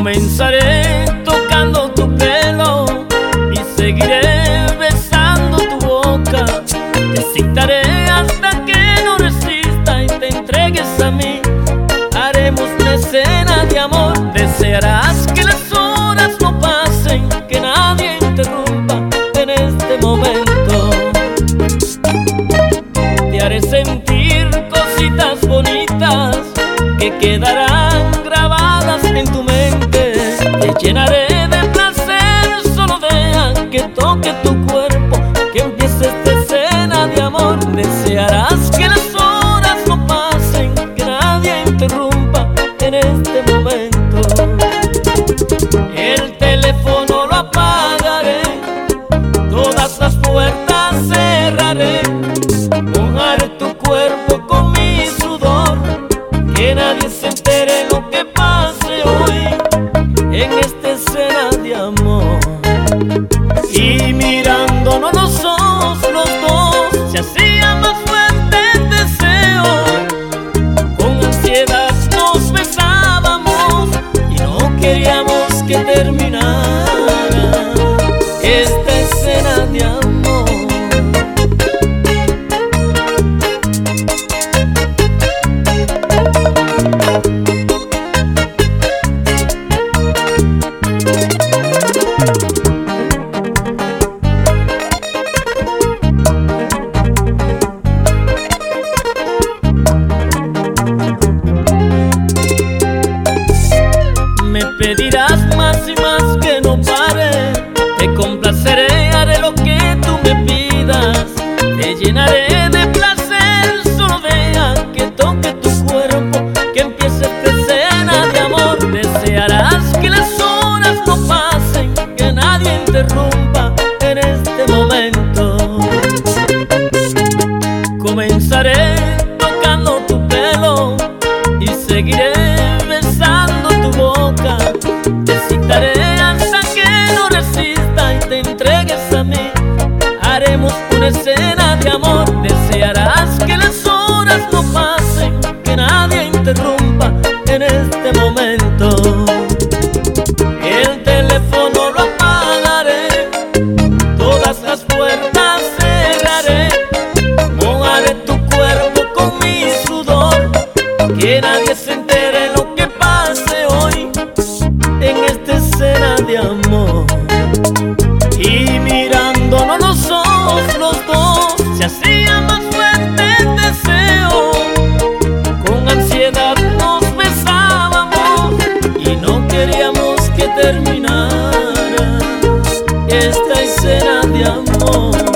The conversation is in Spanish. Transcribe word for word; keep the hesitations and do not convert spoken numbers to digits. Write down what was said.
Comenzaré tocando tu pelo y seguiré besando tu boca. Te excitaré hasta que no resista y te entregues a mí. Haremos una escena de amor. Desearás que las horas no pasen, que nadie interrumpa en este momento. Te haré sentir cositas bonitas que quedarán grabadas en tu mente. Te llenaré de placer, solo deja que toque tu cuerpo, que empiece esta escena de amor. Desearás que las horas no pasen, que nadie interrumpa en este momento. El teléfono lo apagaré, todas las puertas cerraré. Mojaré tu cuerpo con mi sudor, que nadie se entere lo que pase hoy en esta escena de amor. Y mirándonos los ojos los dos, se hacía más fuerte el deseo. Con ansiedad nos besábamos y no queríamos que terminara esta escena de amor. Me pedirás más y más que no pare. Te complaceré, haré lo que tú me pidas. Te llenaré de placer, solo deja que toque tu cuerpo, que empiece esta escena de amor. Desearás que las horas no pasen, que nadie interrumpa en este momento. Comenzaré tocando tu pelo y seguiré besando tu boca. Te excitaré hasta que no resista y te entregues a mí. Haremos una escena de amor. Desearás que las horas no pasen, que nadie interrumpa en este momento. El teléfono lo apagaré, todas las puertas cerraré. Mojaré tu cuerpo con mi sudor, que nadie se entere lo que pase hoy en esta escena de amor. Y mirándonos los ojos los dos, se hacía más fuerte el deseo. Con ansiedad nos besábamos y no queríamos que terminara esta escena de amor.